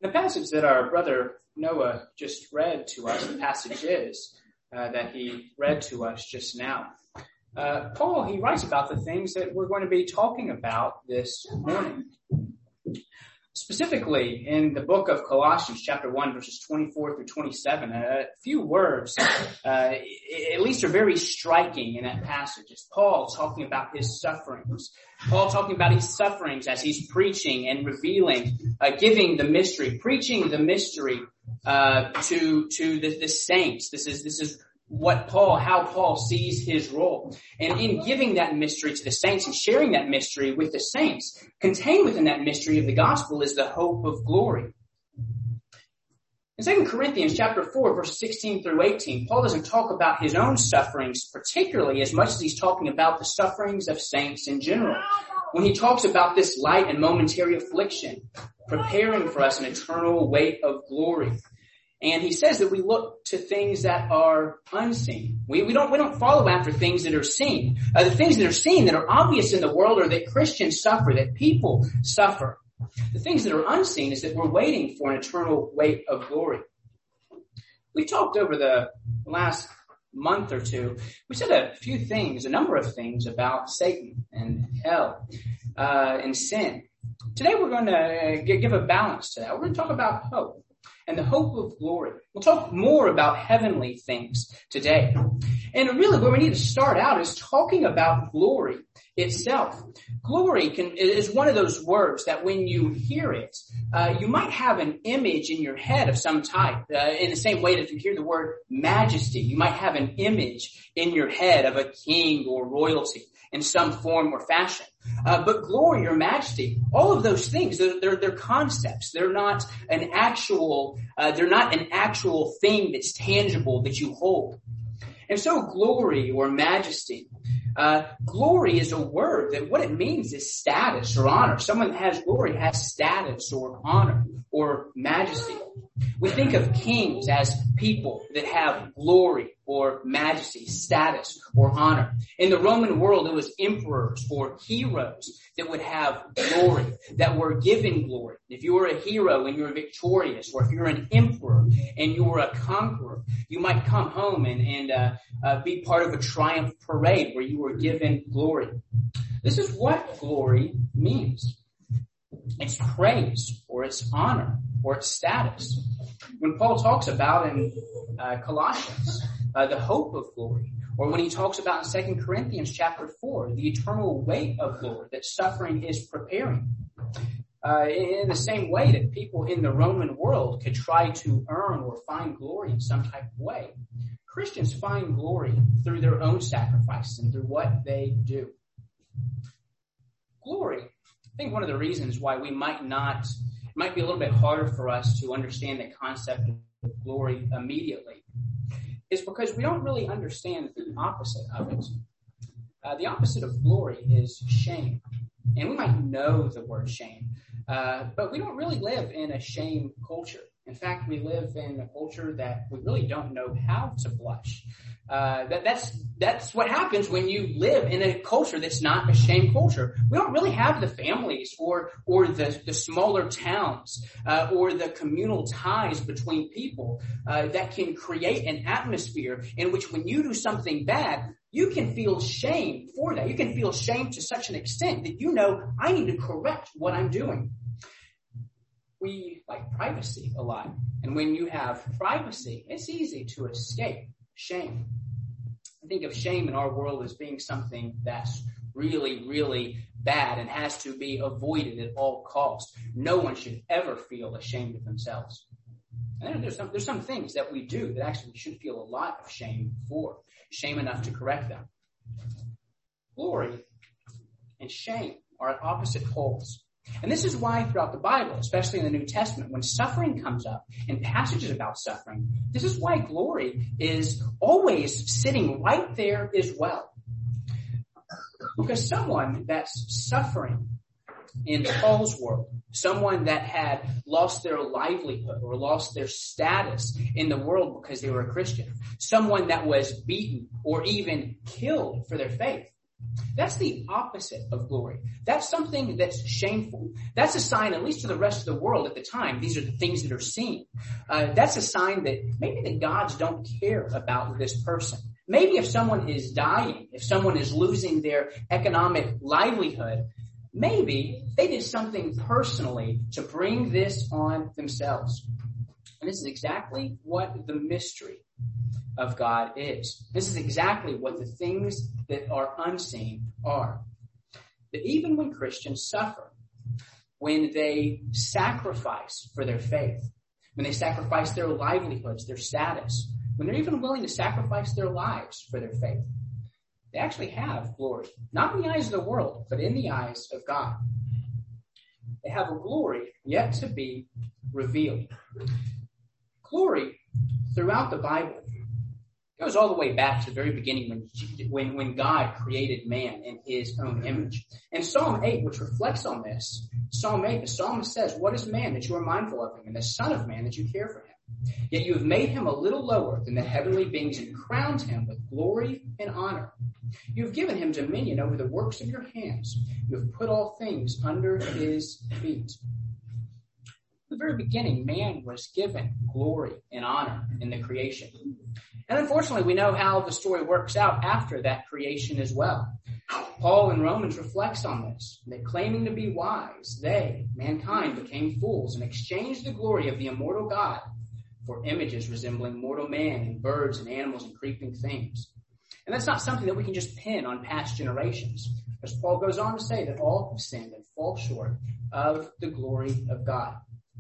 The passage that our brother Noah just read to us, the passage is that he read to us just now. Paul, he writes about the things that we're going to be talking about this morning. Specifically, in the book of Colossians, chapter 1, verses 24 through 27, a few words, at least are very striking in that passage. It's Paul talking about his sufferings. Paul talking about his sufferings as he's preaching and revealing, giving the mystery, preaching the mystery, to the saints. This is how Paul sees his role. And in giving that mystery to the saints and sharing that mystery with the saints, contained within that mystery of the gospel is the hope of glory. In 2 Corinthians chapter 4, verse 16 through 18, Paul doesn't talk about his own sufferings particularly as much as he's talking about the sufferings of saints in general. When he talks about this light and momentary affliction, preparing for us an eternal weight of glory. And he says that we look to things that are unseen. We don't follow after things that are seen. The things that are seen, that are obvious in the world, are that Christians suffer, that people suffer. The things that are unseen is that we're waiting for an eternal weight of glory. We talked over the last month or two. We said a number of things about Satan and hell and sin. Today we're going to give a balance to that. We're going to talk about hope. And the hope of glory. We'll talk more about heavenly things today. And really where we need to start out is talking about glory itself. Glory is one of those words that when you hear it, you might have an image in your head of some type. In the same way that if you hear the word majesty, you might have an image in your head of a king or royalty in some form or fashion. But glory or majesty, all of those things, they're concepts. They're not an actual thing that's tangible that you hold. And so glory or majesty, glory is a word that what it means is status or honor. Someone that has glory has status or honor or majesty. We think of kings as people that have glory or majesty, status or honor. In the Roman world, it was emperors or heroes that would have glory, that were given glory. If you were a hero and you were victorious, or if you're an emperor and you were a conqueror, you might come home and be part of a triumph parade where you were given glory. This is what glory means. It's praise, or it's honor, or it's status. When Paul talks about in Colossians the hope of glory, or when he talks about in 2 Corinthians chapter 4, the eternal weight of glory that suffering is preparing. In the same way that people in the Roman world could try to earn or find glory in some type of way, Christians find glory through their own sacrifice and through what they do. Glory, I think one of the reasons why it might be a little bit harder for us to understand the concept of glory immediately is because we don't really understand the opposite of it. The opposite of glory is shame. And we might know the word shame, but we don't really live in a shame culture. In fact, we live in a culture that we really don't know how to blush. That's what happens when you live in a culture that's not a shame culture. We don't really have the families or the smaller towns or the communal ties between people that can create an atmosphere in which when you do something bad, you can feel shame for that. You can feel shame to such an extent that you know, I need to correct what I'm doing. We like privacy a lot. And when you have privacy, it's easy to escape shame. I think of shame in our world as being something that's really, really bad and has to be avoided at all costs. No one should ever feel ashamed of themselves. And there's some things that we do that actually we should feel a lot of shame for. Shame enough to correct them. Glory and shame are at opposite poles. And this is why throughout the Bible, especially in the New Testament, when suffering comes up in passages about suffering, this is why glory is always sitting right there as well. Because someone that's suffering in Paul's world, someone that had lost their livelihood or lost their status in the world because they were a Christian, someone that was beaten or even killed for their faith, That's the opposite of glory. That's something that's shameful. That's a sign, at least to the rest of the world at the time, these are the things that are seen. That's a sign that maybe the gods don't care about this person. Maybe if someone is dying, if someone is losing their economic livelihood, maybe they did something personally to bring this on themselves. And this is exactly what the mystery of God is. This is exactly what the things that are unseen are. That even when Christians suffer, when they sacrifice for their faith, when they sacrifice their livelihoods, their status, when they're even willing to sacrifice their lives for their faith, they actually have glory. Not in the eyes of the world, but in the eyes of God. They have a glory yet to be revealed. Glory throughout the Bible goes all the way back to the very beginning when God created man in his own image. And Psalm 8, which reflects on this, Psalm 8, the psalmist says, "What is man that you are mindful of him, and the son of man that you care for him? Yet you have made him a little lower than the heavenly beings and crowned him with glory and honor. You have given him dominion over the works of your hands. You have put all things under his feet." From the very beginning, man was given glory and honor in the creation. And unfortunately, we know how the story works out after that creation as well. Paul in Romans reflects on this, that claiming to be wise, they, mankind, became fools and exchanged the glory of the immortal God for images resembling mortal man and birds and animals and creeping things. And that's not something that we can just pin on past generations. As Paul goes on to say that all have sinned and fall short of the glory of God.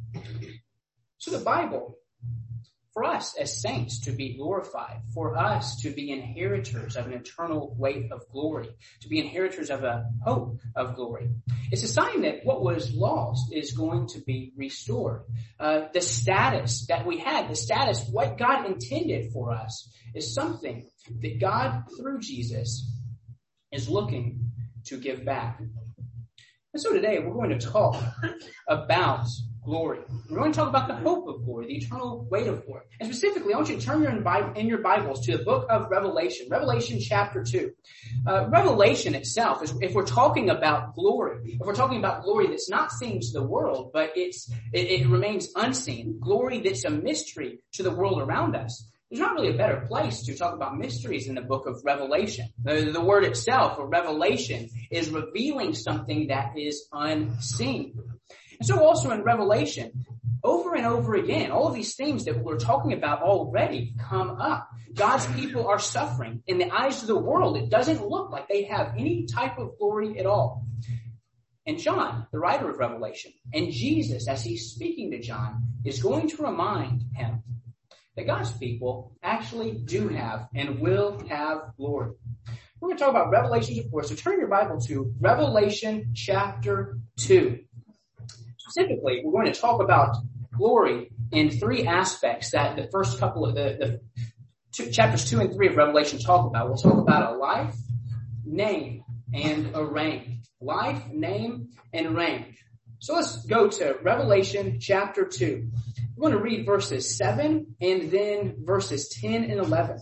So the Bible, for us as saints to be glorified, for us to be inheritors of an eternal weight of glory, to be inheritors of a hope of glory, it's a sign that what was lost is going to be restored. The status that we had, the status, what God intended for us, is something that God, through Jesus, is looking to give back. And so today we're going to talk about glory. We're going to talk about the hope of glory, the eternal weight of glory. And specifically, I want you to turn in your Bibles to the book of Revelation, Revelation chapter 2. Revelation itself, if we're talking about glory, if we're talking about glory that's not seen to the world, but it remains unseen, glory that's a mystery to the world around us, there's not really a better place to talk about mysteries in the book of Revelation. The word itself, or revelation, is revealing something that is unseen. And so also in Revelation, over and over again, all of these things that we're talking about already come up. God's people are suffering. In the eyes of the world, it doesn't look like they have any type of glory at all. And John, the writer of Revelation, and Jesus, as he's speaking to John, is going to remind him that God's people actually do have and will have glory. We're going to talk about Revelation, of course. So turn your Bible to Revelation chapter 2. Specifically, we're going to talk about glory in three aspects that the first couple of chapters 2 and 3 of Revelation talk about. We'll talk about a life, name, and a reign. Life, name, and reign. So let's go to Revelation chapter 2. We're going to read verses 7 and then verses 10 and 11.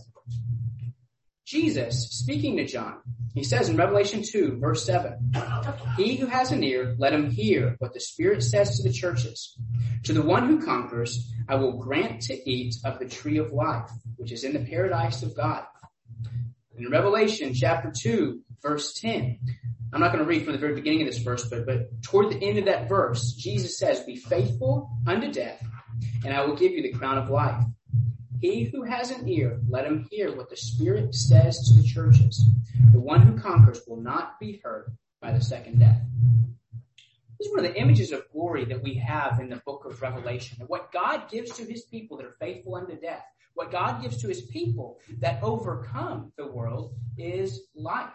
Jesus, speaking to John, he says in Revelation 2, verse 7, "He who has an ear, let him hear what the Spirit says to the churches. To the one who conquers, I will grant to eat of the tree of life, which is in the paradise of God." In Revelation chapter 2, verse 10, I'm not going to read from the very beginning of this verse, but toward the end of that verse, Jesus says, "Be faithful unto death, and I will give you the crown of life. He who has an ear, let him hear what the Spirit says to the churches. The one who conquers will not be hurt by the second death." This is one of the images of glory that we have in the book of Revelation. And what God gives to his people that are faithful unto death, what God gives to his people that overcome the world, is life.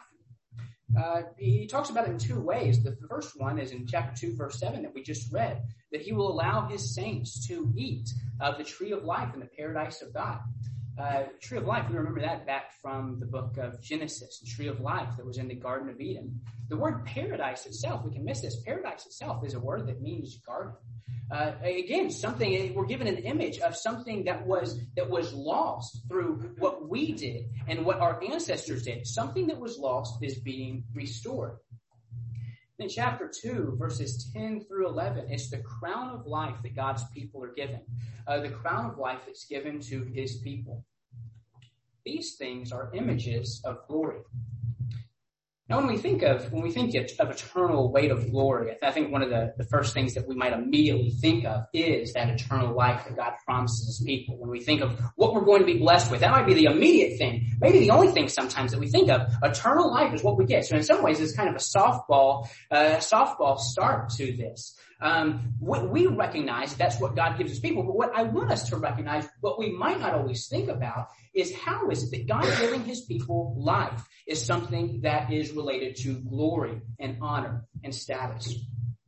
He talks about it in two ways. The first one is in chapter 2, verse 7 that we just read, that he will allow his saints to eat of the tree of life in the paradise of God. Tree of life, we remember that back from the book of Genesis, the tree of life that was in the Garden of Eden. The word paradise itself, we can miss this. Paradise itself is a word that means garden. Again, we're given an image of something that was lost through what we did and what our ancestors did. Something that was lost is being restored. In chapter 2, verses 10 through 11, it's the crown of life that God's people are given. The crown of life that's given to his people. These things are images of glory. Now, when we think of eternal weight of glory, I think one of the first things that we might immediately think of is that eternal life that God promises his people. When we think of what we're going to be blessed with, that might be the immediate thing, maybe the only thing sometimes that we think of. Eternal life is what we get. So in some ways, it's kind of a softball start to this. We recognize that's what God gives his people, but what I want us to recognize, what we might not always think about, is how is it that God giving his people life is something that is related to glory and honor and status.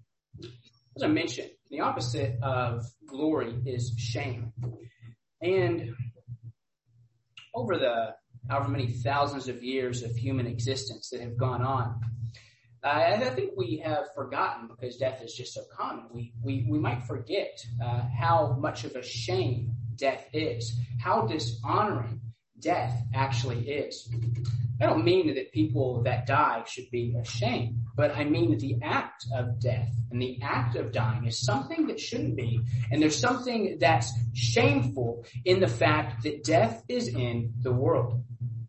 As I mentioned, the opposite of glory is shame. And over the however many thousands of years of human existence that have gone on, I think we have forgotten, because death is just so common, we might forget how much of a shame death is, how dishonoring death actually is. I don't mean that people that die should be ashamed, but I mean that the act of death and the act of dying is something that shouldn't be, and there's something that's shameful in the fact that death is in the world.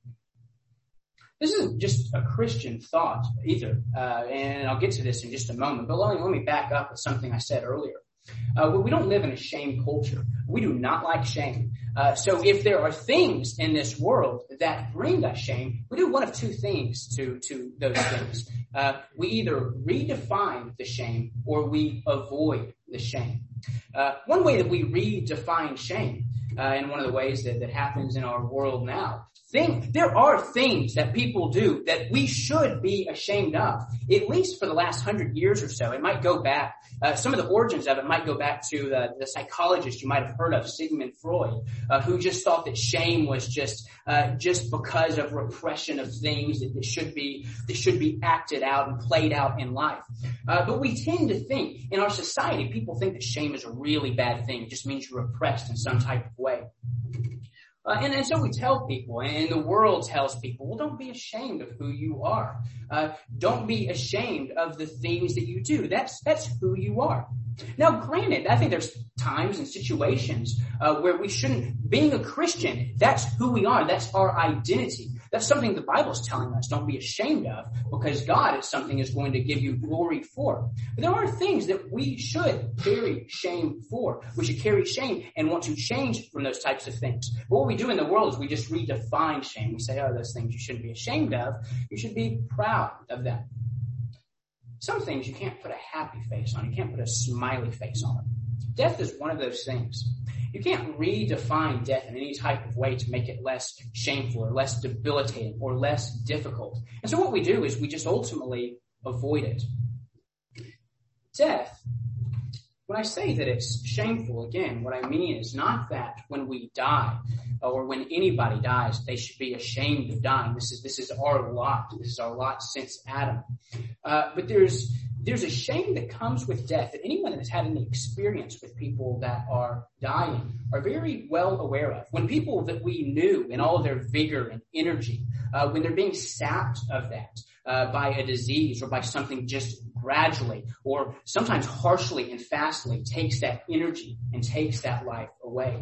This isn't just a Christian thought either, and I'll get to this in just a moment, but let me back up with something I said earlier. We don't live in a shame culture. We do not like shame. So if there are things in this world that bring us shame, we do one of two things to those things. We either redefine the shame or we avoid the shame. One way that we redefine shame, and one of the ways that happens in our world now, there are things that people do that we should be ashamed of, at least for the last 100 years or so. It might go back, some of the origins of it might go back to the psychologist you might have heard of, Sigmund Freud, who just thought that shame was just because of repression of things that should be acted out and played out in life. But we tend to think, in our society, people think that shame is a really bad thing. It just means you're repressed in some type of way. And so we tell people, and the world tells people, well, don't be ashamed of who you are. Don't be ashamed of the things that you do. That's who you are. Now, granted, I think there's times and situations where we shouldn't, being a Christian, that's who we are. That's our identity. That's something the Bible's telling us don't be ashamed of, because God is something is going to give you glory for. But there are things that we should carry shame for. We should carry shame and want to change from those types of things. But what we do in the world is we just redefine shame. We say, oh, those things you shouldn't be ashamed of. You should be proud of them. Some things you can't put a happy face on. You can't put a smiley face on. Death is one of those things. You can't redefine death in any type of way to make it less shameful or less debilitating or less difficult. And so what we do is we just ultimately avoid it. Death, when I say that it's shameful, again, what I mean is not that when we die or when anybody dies, they should be ashamed of dying. This is our lot. This is our lot since Adam. But there's a shame that comes with death that anyone that has had any experience with people that are dying are very well aware of. When people that we knew in all of their vigor and energy, when they're being sapped of that by a disease or by something just gradually or sometimes harshly and fastly takes that energy and takes that life away.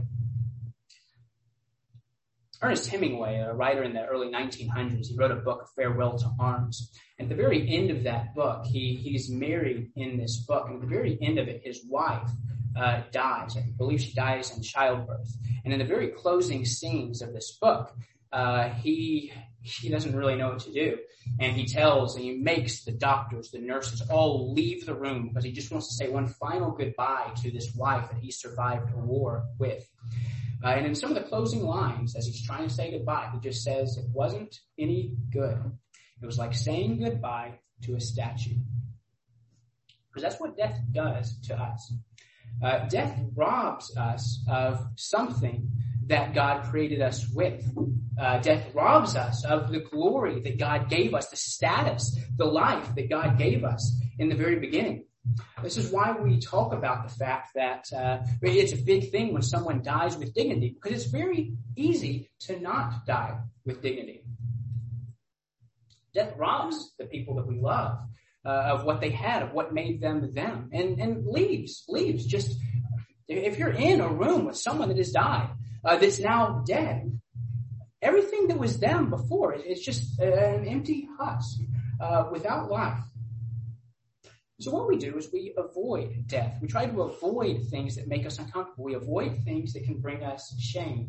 Ernest Hemingway, a writer in the early 1900s, he wrote a book, A Farewell to Arms. At the very end of that book, he's married in this book. And at the very end of it, his wife dies. I believe she dies in childbirth. And in the very closing scenes of this book, he doesn't really know what to do. And he makes the doctors, the nurses all leave the room because he just wants to say one final goodbye to this wife that he survived a war with. And in some of the closing lines, as he's trying to say goodbye, he just says, it wasn't any good. It was like saying goodbye to a statue. Because that's what death does to us. Death robs us of something that God created us with. Death robs us of the glory that God gave us, the status, the life that God gave us in the very beginning. This is why we talk about the fact that it's a big thing when someone dies with dignity, because it's very easy to not die with dignity. Death robs the people that we love of what they had, of what made them them, and leaves. Just if you're in a room with someone that has died, that's now dead, everything that was them before, it's just an empty husk without life. So what we do is we avoid death. We try to avoid things that make us uncomfortable. We avoid things that can bring us shame.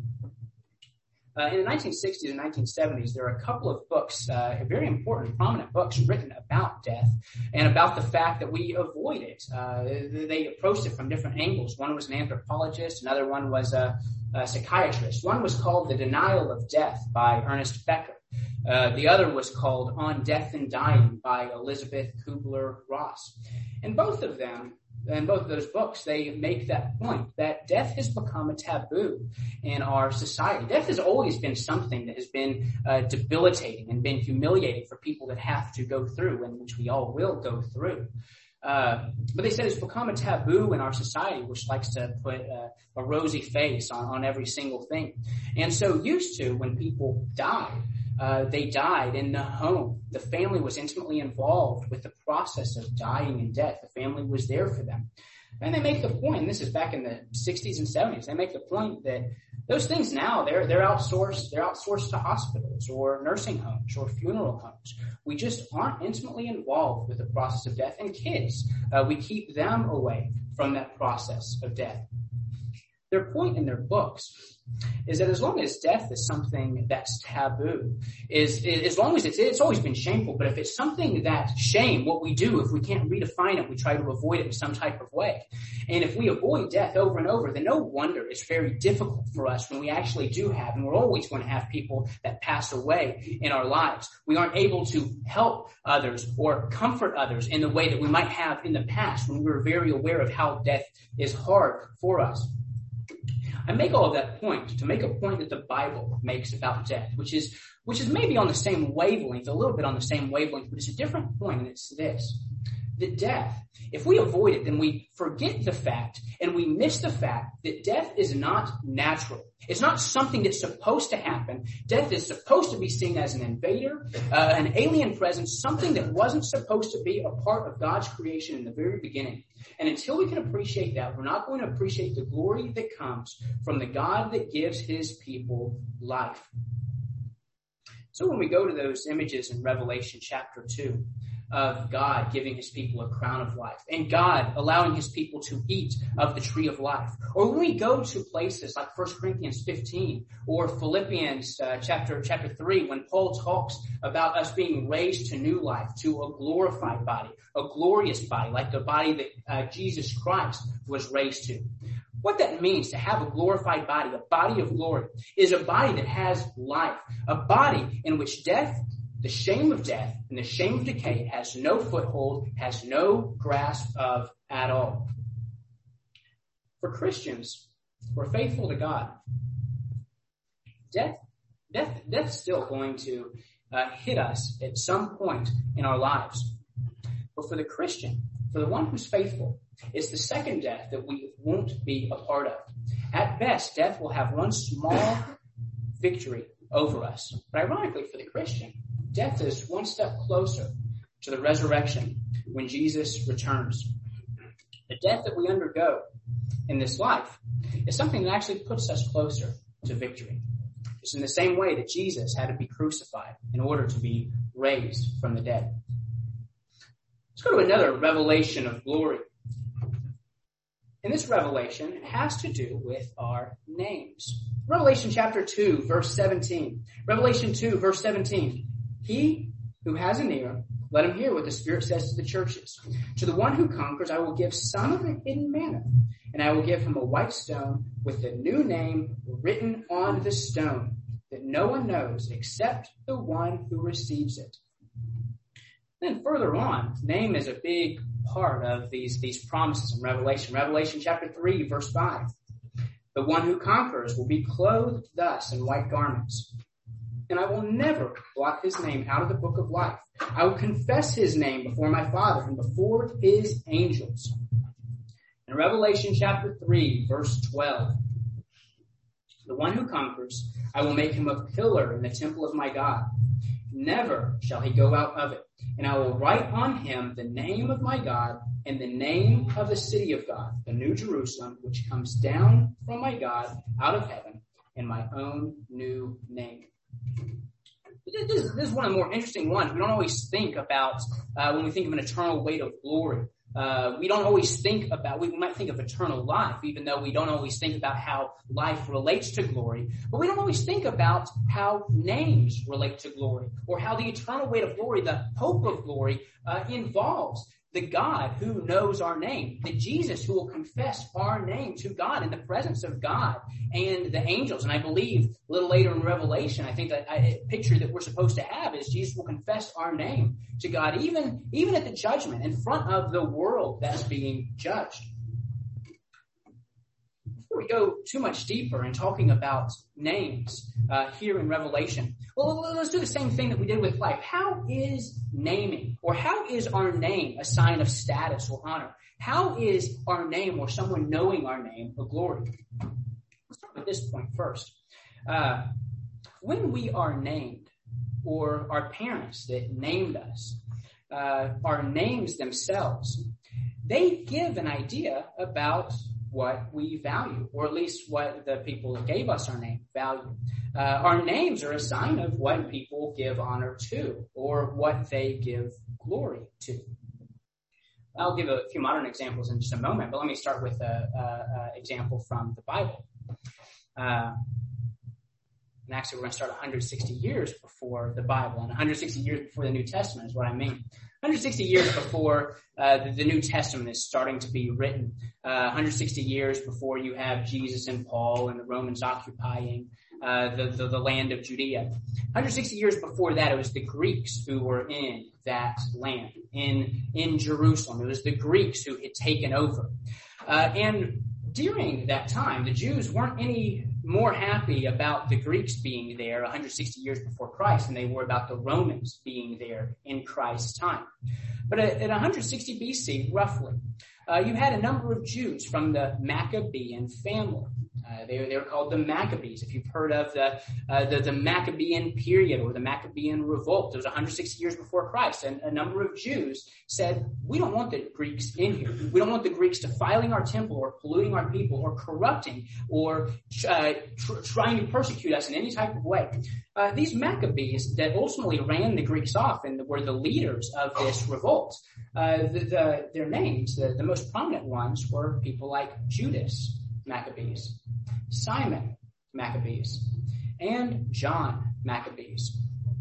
In the 1960s and 1970s, there are a couple of books, very important, prominent books written about death and about the fact that we avoid it. They approached it from different angles. One was an anthropologist. Another one was a psychiatrist. One was called The Denial of Death by Ernest Becker. The other was called On Death and Dying by Elizabeth Kubler-Ross. And both of those books, they make that point that death has become a taboo in our society. Death has always been something that has been debilitating and been humiliating for people that have to go through, and which we all will go through. But they said it's become a taboo in our society, which likes to put a rosy face on every single thing. And so used to, when people died, they died in the home. The family was intimately involved with the process of dying and death. The family was there for them. And they make the point, and this is back in the 60s and 70s, they make the point that those things now, they're outsourced. They're outsourced to hospitals or nursing homes or funeral homes. We just aren't intimately involved with the process of death. And kids, we keep them away from that process of death. Their point in their books is that as long as death is something that's taboo, as long as it's always been shameful, but if it's something that's shame, what we do, if we can't redefine it, we try to avoid it in some type of way. And if we avoid death over and over, then no wonder it's very difficult for us when we actually do have, and we're always going to have people that pass away in our lives. We aren't able to help others or comfort others in the way that we might have in the past when we were very aware of how death is hard for us. I make all of that point to make a point that the Bible makes about death, which is maybe on the same wavelength, a little bit on the same wavelength, but it's a different point, and it's this. That death, if we avoid it, then we forget the fact and we miss the fact that death is not natural. It's not something that's supposed to happen. Death is supposed to be seen as an invader, an alien presence, something that wasn't supposed to be a part of God's creation in the very beginning. And until we can appreciate that, we're not going to appreciate the glory that comes from the God that gives his people life. So when we go to those images in Revelation chapter 2, of God giving his people a crown of life and God allowing his people to eat of the tree of life. Or when we go to places like 1 Corinthians 15 or Philippians chapter 3, when Paul talks about us being raised to new life, to a glorified body, a glorious body, like the body that Jesus Christ was raised to. What that means to have a glorified body, a body of glory, is a body that has life, a body in which death, the shame of death and the shame of decay has no foothold, has no grasp of at all. For Christians who are faithful to God, death's still going to hit us at some point in our lives. But for the Christian, for the one who's faithful, it's the second death that we won't be a part of. At best, death will have one small victory over us. But ironically, for the Christian, death is one step closer to the resurrection when Jesus returns. The death that we undergo in this life is something that actually puts us closer to victory. It's in the same way that Jesus had to be crucified in order to be raised from the dead. Let's go to another revelation of glory. In this revelation, it has to do with our names. Revelation chapter 2, verse 17. Revelation 2, verse 17. He who has an ear, let him hear what the Spirit says to the churches. To the one who conquers, I will give some of the hidden manna, and I will give him a white stone with the new name written on the stone that no one knows except the one who receives it. Then further on, name is a big part of these promises in Revelation. Revelation chapter 3, verse 5. The one who conquers will be clothed thus in white garments. And I will never blot his name out of the book of life. I will confess his name before my Father and before his angels. In Revelation chapter 3, verse 12, the one who conquers, I will make him a pillar in the temple of my God. Never shall he go out of it. And I will write on him the name of my God and the name of the city of God, the New Jerusalem, which comes down from my God out of heaven, and my own new name. This is one of the more interesting ones. We don't always think about, when we think of an eternal weight of glory, we don't always think about, we might think of eternal life, even though we don't always think about how life relates to glory, but we don't always think about how names relate to glory, or how the eternal weight of glory, the hope of glory, involves the God who knows our name, the Jesus who will confess our name to God in the presence of God and the angels. And I believe a little later in Revelation, I think that a picture that we're supposed to have is Jesus will confess our name to God, even at the judgment in front of the world that's being judged. Before we go too much deeper in talking about names here in Revelation, well, let's do the same thing that we did with life. How is naming, or how is our name a sign of status or honor? How is our name, or someone knowing our name, a glory? Let's start with this point first. When we are named, or our parents that named us, our names themselves, they give an idea about what we value, or at least what the people that gave us our name value. Our names are a sign of what people give honor to, or what they give glory to. I'll give a few modern examples in just a moment, but let me start with an example from the Bible. And actually, we're going to start 160 years before the Bible, and 160 years before the New Testament is what I mean. 160 years before the New Testament is starting to be written. 160 years before you have Jesus and Paul and the Romans occupying the land of Judea. 160 years before that, it was the Greeks who were in that land, in Jerusalem. It was the Greeks who had taken over. And during that time, the Jews weren't any more happy about the Greeks being there 160 years before Christ than they were about the Romans being there in Christ's time. But at 160 BC, roughly, you had a number of Jews from the Maccabean family. They were called the Maccabees. If you've heard of the Maccabean period or the Maccabean revolt, it was 160 years before Christ, and a number of Jews said, we don't want the Greeks in here. We don't want the Greeks defiling our temple or polluting our people or corrupting or trying to persecute us in any type of way. These Maccabees that ultimately ran the Greeks off and were the leaders of this revolt, their names, the most prominent ones were people like Judas Maccabees, Simon Maccabees, and John Maccabees.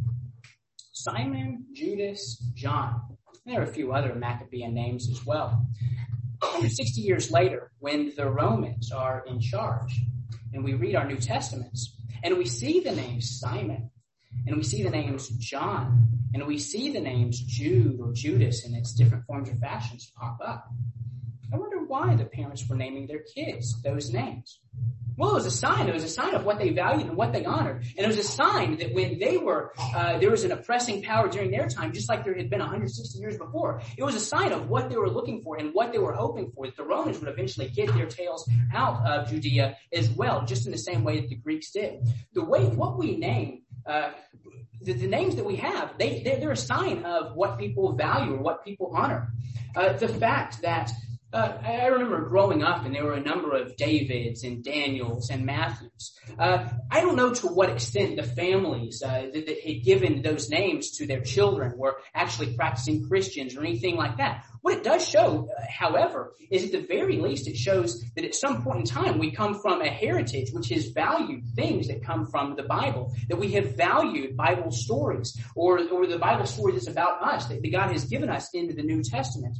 Simon, Judas, John. And there are a few other Maccabean names as well. 160 years later, when the Romans are in charge, and we read our New Testaments, and we see the names Simon, and we see the names John, and we see the names Jude or Judas in its different forms or fashions pop up, I wonder why the parents were naming their kids those names. Well, it was a sign. It was a sign of what they valued and what they honored. And it was a sign that when they were, there was an oppressing power during their time, just like there had been 160 years before. It was a sign of what they were looking for and what they were hoping for, that the Romans would eventually get their tails out of Judea as well, just in the same way that the Greeks did. What we name, the names that we have, they're a sign of what people value or what people honor. The fact that I remember growing up, and there were a number of Davids and Daniels and Matthews. I don't know to what extent the families that had given those names to their children were actually practicing Christians or anything like that. What it does show, however, is at the very least it shows that at some point in time we come from a heritage which has valued things that come from the Bible, that we have valued Bible stories or the Bible story that's about us, that God has given us into the New Testament.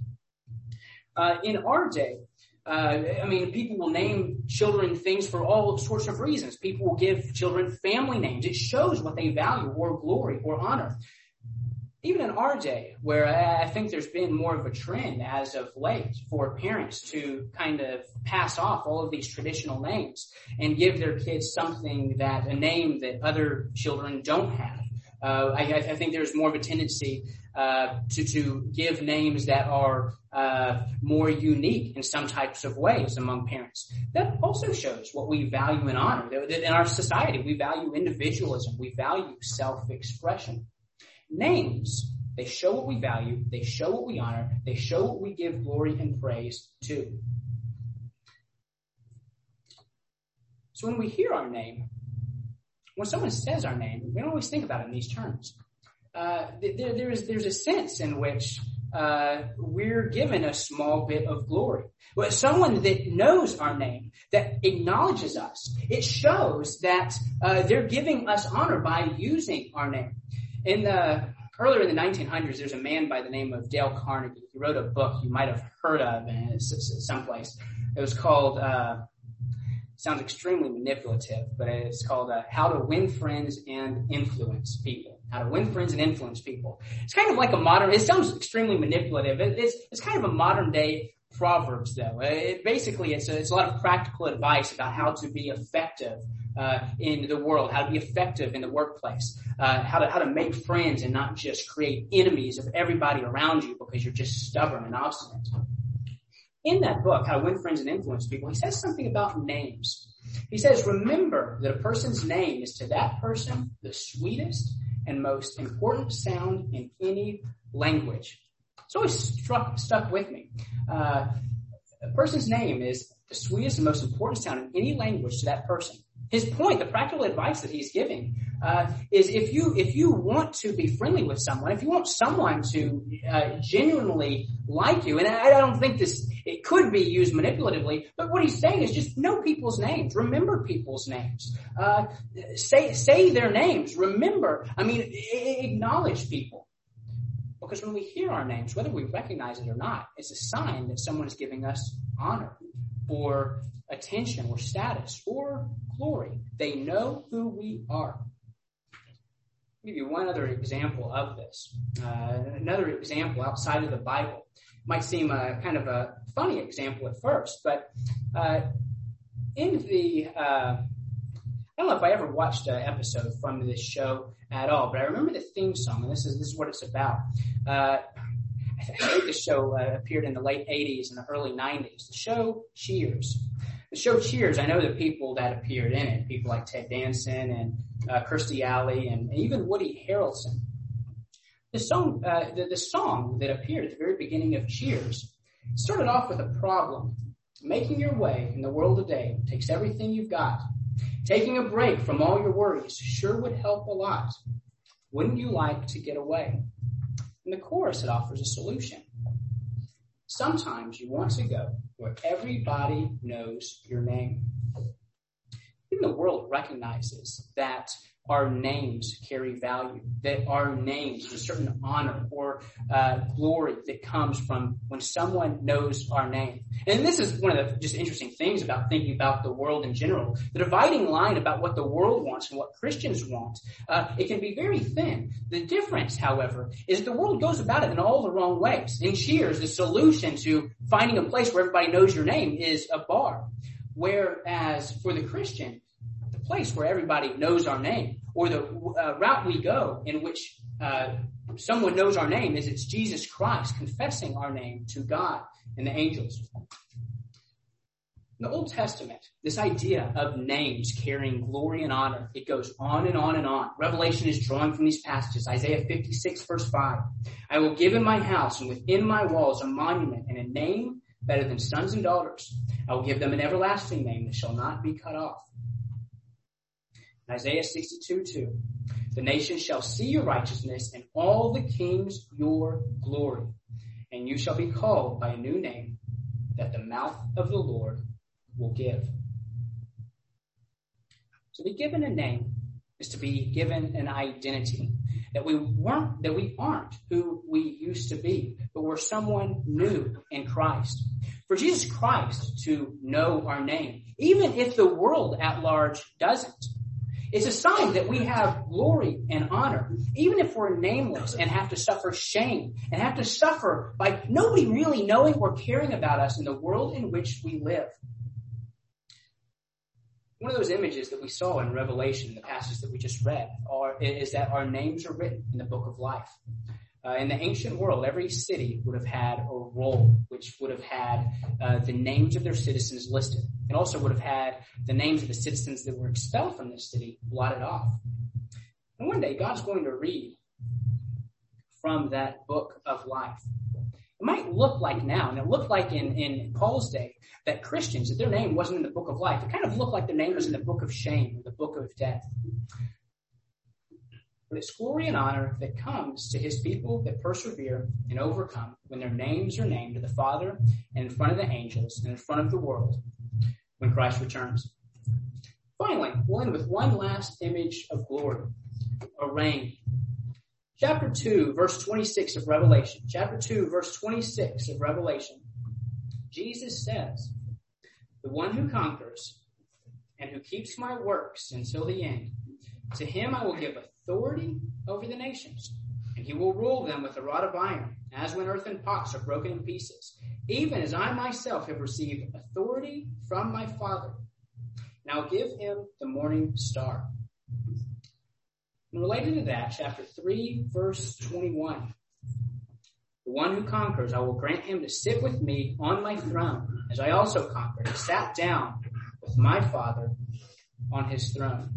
In our day, people will name children things for all sorts of reasons. People will give children family names. It shows what they value or glory or honor. even in our day, where I think there's been more of a trend as of late for parents to kind of pass off all of these traditional names and give their kids a name that other children don't have. I think there's more of a tendency to give names that are more unique in some types of ways among parents. That also shows what we value and honor. That in our society, we value individualism. We value self-expression. Names, they show what we value. They show what we honor. They show what we give glory and praise to. So when we hear our name, when someone says our name, we don't always think about it in these terms. There's a sense in which we're given a small bit of glory. Well, someone that knows our name, that acknowledges us, it shows that they're giving us honor by using our name. Earlier in the 1900s, there's a man by the name of Dale Carnegie. He wrote a book you might have heard of someplace. It was called, sounds extremely manipulative, but it's called How to Win Friends and Influence People. How to Win Friends and Influence People. It's kind of like it sounds extremely manipulative. It's kind of a modern day Proverbs, though. It's a lot of practical advice about how to be effective in the world, how to be effective in the workplace, how to make friends and not just create enemies of everybody around you because you're just stubborn and obstinate. In that book, How to Win Friends and Influence People, he says something about names. He says, remember that a person's name is to that person the sweetest and most important sound in any language. It's always stuck with me. A person's name is the sweetest and most important sound in any language to that person. His point, the practical advice that he's giving, is if you want to be friendly with someone, if you want someone to genuinely like you, and I don't think it could be used manipulatively, but what he's saying is just know people's names, remember people's names, say their names, acknowledge people. Because when we hear our names, whether we recognize it or not, it's a sign that someone is giving us honor or attention or status or glory. They know who we are. I'll give you one other example of this. Another example outside of the Bible. Might seem kind of a funny example at first, but I don't know if I ever watched an episode from this show at all, but I remember the theme song, and this is what it's about. I think the show appeared in the late 80s and the early 90s. The show Cheers. The show Cheers, I know the people that appeared in it, people like Ted Danson and Kirstie Alley and even Woody Harrelson. The song that appeared at the very beginning of Cheers started off with a problem. Making your way in the world today takes everything you've got. Taking a break from all your worries sure would help a lot. Wouldn't you like to get away? In the chorus, it offers a solution. Sometimes you want to go where everybody knows your name. Even the world recognizes that our names carry value, that our names have a certain honor or glory that comes from when someone knows our name. And this is one of the just interesting things about thinking about the world in general. The dividing line about what the world wants and what Christians want, it can be very thin. The difference, however, is the world goes about it in all the wrong ways. In Cheers, the solution to finding a place where everybody knows your name is a bar. Whereas for the Christian, the place where everybody knows our name, or the route we go in which someone knows our name, is it's Jesus Christ confessing our name to God and the angels. In the Old Testament, this idea of names carrying glory and honor, it goes on and on and on. Revelation is drawing from these passages. Isaiah 56 verse 5. I will give in my house and within my walls a monument and a name better than sons and daughters. I will give them an everlasting name that shall not be cut off. Isaiah 62:2. The nations shall see your righteousness and all the kings your glory. And you shall be called by a new name that the mouth of the Lord will give. To be given a name is to be given an identity. That we aren't who we used to be, but we're someone new in Christ. For Jesus Christ to know our name, even if the world at large doesn't, It's a sign that we have glory and honor, even if we're nameless and have to suffer shame and have to suffer by nobody really knowing or caring about us in the world in which we live. One of those images that we saw in Revelation, the passage that we just read, is that our names are written in the book of life. In the ancient world, every city would have had a roll which would have had the names of their citizens listed, and also would have had the names of the citizens that were expelled from this city blotted off. And one day, God's going to read from that book of life. It might look like now, and it looked like in Paul's day, that Christians, that their name wasn't in the book of life. It kind of looked like their name was in the book of shame, the book of death. But it's glory and honor that comes to his people that persevere and overcome when their names are named to the Father and in front of the angels and in front of the world when Christ returns. Finally, we'll end with one last image of glory, a reign. Chapter 2, verse 26 of Revelation. Chapter 2, verse 26 of Revelation. Jesus says, "The one who conquers and who keeps my works until the end, to him I will give authority over the nations, and he will rule them with a rod of iron, as when earthen pots are broken in pieces, even as I myself have received authority from my Father. And I'll give him the morning star." And related to that, chapter 3, verse 21. "The one who conquers, I will grant him to sit with me on my throne, as I also conquered and sat down with my Father on his throne."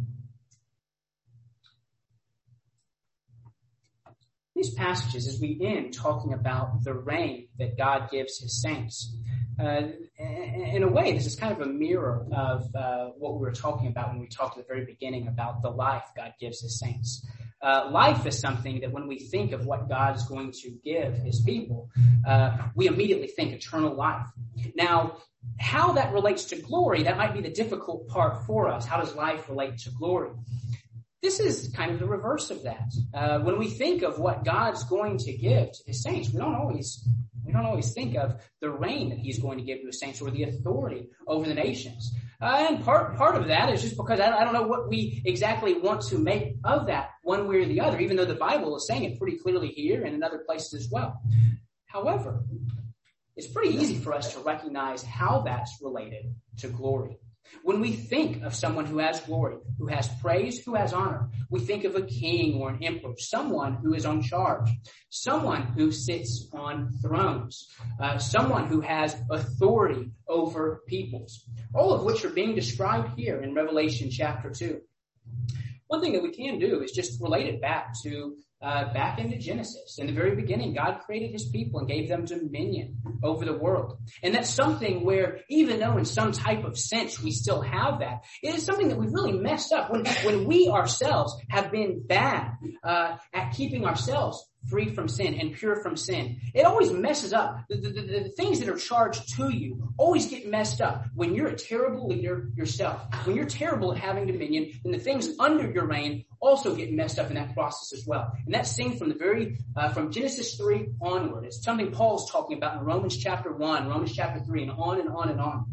These passages, as we end talking about the reign that God gives his saints, in a way, this is kind of a mirror of what we were talking about when we talked at the very beginning about the life God gives his saints. Life is something that when we think of what God is going to give his people, we immediately think eternal life. Now, how that relates to glory, that might be the difficult part for us. How does life relate to glory? This is kind of the reverse of that. When we think of what God's going to give to his saints, we don't always think of the reign that he's going to give to his saints or the authority over the nations. And part of that is just because I don't know what we exactly want to make of that one way or the other, even though the Bible is saying it pretty clearly here and in other places as well. However, it's pretty easy for us to recognize how that's related to glory. When we think of someone who has glory, who has praise, who has honor, we think of a king or an emperor, someone who is on charge, someone who sits on thrones, someone who has authority over peoples, all of which are being described here in Revelation chapter 2. One thing that we can do is just relate it back into Genesis. In the very beginning, God created his people and gave them dominion over the world. And that's something where, even though in some type of sense we still have that, it is something that we've really messed up when we ourselves have been bad at keeping ourselves free from sin and pure from sin. It always messes up. The things that are charged to you always get messed up when you're a terrible leader yourself. When you're terrible at having dominion, then the things under your reign also get messed up in that process as well. And that's seen from Genesis 3 onward. It's something Paul's talking about in Romans chapter 1, Romans chapter 3, and on and on and on.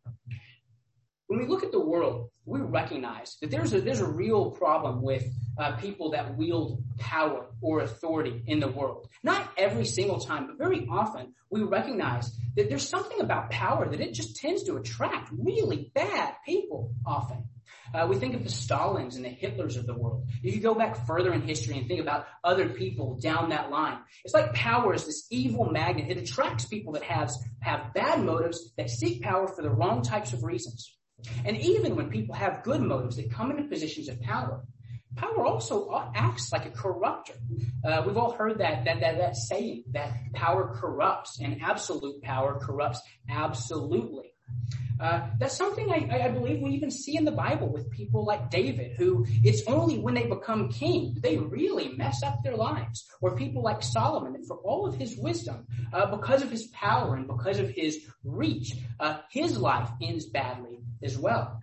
When we look at the world, we recognize that there's a real problem with people that wield power or authority in the world. Not every single time, but very often we recognize that there's something about power that it just tends to attract really bad people often. We think of the Stalins and the Hitlers of the world. If you go back further in history and think about other people down that line, it's like power is this evil magnet. It attracts people that have bad motives, that seek power for the wrong types of reasons. And even when people have good motives that come into positions of power, power also acts like a corrupter. We've all heard that saying that power corrupts and absolute power corrupts absolutely. That's something I believe we even see in the Bible with people like David, who it's only when they become king that they really mess up their lives. Or people like Solomon, that for all of his wisdom, because of his power and because of his reach, his life ends badly as well.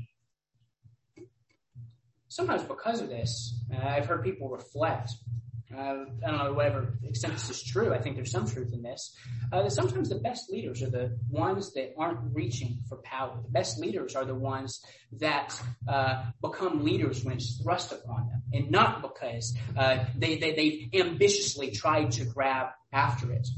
Sometimes because of this, I've heard people reflect I don't know to whatever extent this is true. I think there's some truth in this. That sometimes the best leaders are the ones that aren't reaching for power. The best leaders are the ones that become leaders when it's thrust upon them, and not because they ambitiously tried to grab after it.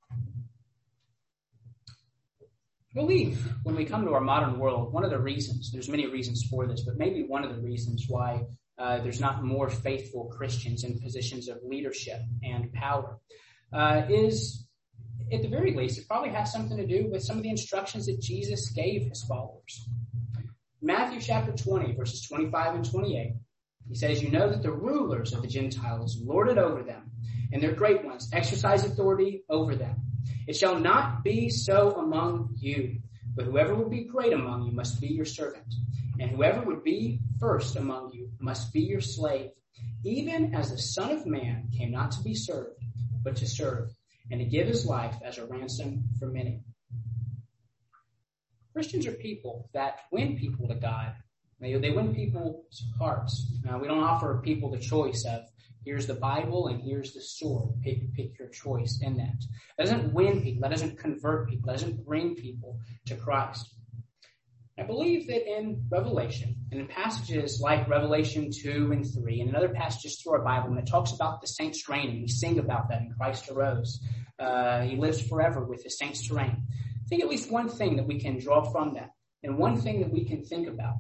I believe when we come to our modern world, one of the reasons, there's many reasons for this, but maybe one of the reasons why there's not more faithful Christians in positions of leadership and power is, at the very least, it probably has something to do with some of the instructions that Jesus gave his followers. Matthew chapter 20, verses 25 and 28, he says, "You know that the rulers of the Gentiles lord it over them, and their great ones exercise authority over them. It shall not be so among you, but whoever will be great among you must be your servant, and whoever would be first among you must be your slave, even as the Son of Man came not to be served, but to serve, and to give his life as a ransom for many." Christians are people that win people to God. They win people's hearts. We don't offer people the choice of, here's the Bible and here's the sword. Pick your choice in that. That doesn't win people. That doesn't convert people. That doesn't bring people to Christ. I believe that in Revelation, and in passages like Revelation 2 and 3, and in other passages through our Bible, when it talks about the saints reigning, we sing about that in Christ arose. He lives forever with his saints to reign. I think at least one thing that we can draw from that, and one thing that we can think about,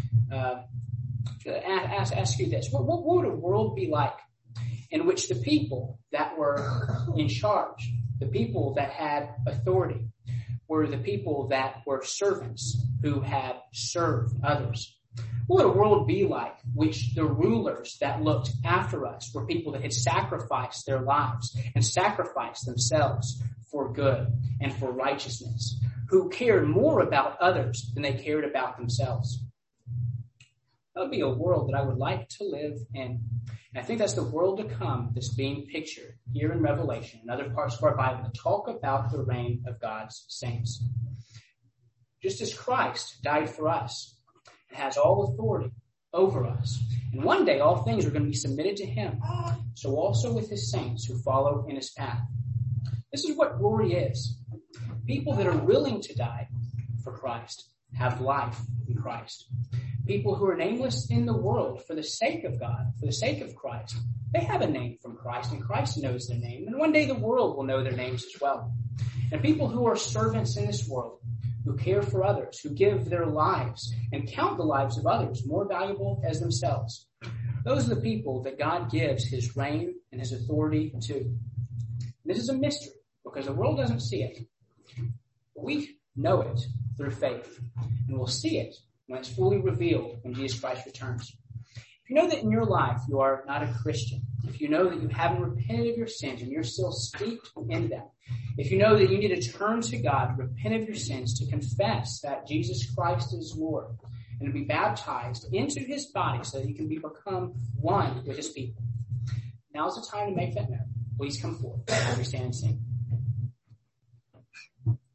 ask you this. What would a world be like in which the people that were in charge, the people that had authority, were the people that were servants who had served others? What would a world be like which the rulers that looked after us were people that had sacrificed their lives and sacrificed themselves for good and for righteousness, who cared more about others than they cared about themselves? That would be a world that I would like to live in. And I think that's the world to come that's being pictured here in Revelation and other parts of our Bible that talk about the reign of God's saints. Just as Christ died for us and has all authority over us, and one day all things are going to be submitted to him, so also with his saints who follow in his path. This is what glory is. People that are willing to die for Christ have life in Christ. People who are nameless in the world for the sake of God, for the sake of Christ, they have a name from Christ, and Christ knows their name, and one day the world will know their names as well. And people who are servants in this world, who care for others, who give their lives and count the lives of others more valuable as themselves, those are the people that God gives his reign and his authority to. And this is a mystery because the world doesn't see it. But we know it through faith, and we'll see it when it's fully revealed when Jesus Christ returns. If you know that in your life you are not a Christian, if you know that you haven't repented of your sins and you're still steeped in them, if you know that you need to turn to God, repent of your sins, to confess that Jesus Christ is Lord, and to be baptized into his body so that you can become one with his people, now's the time to make that known. Please come forward as we stand and sing.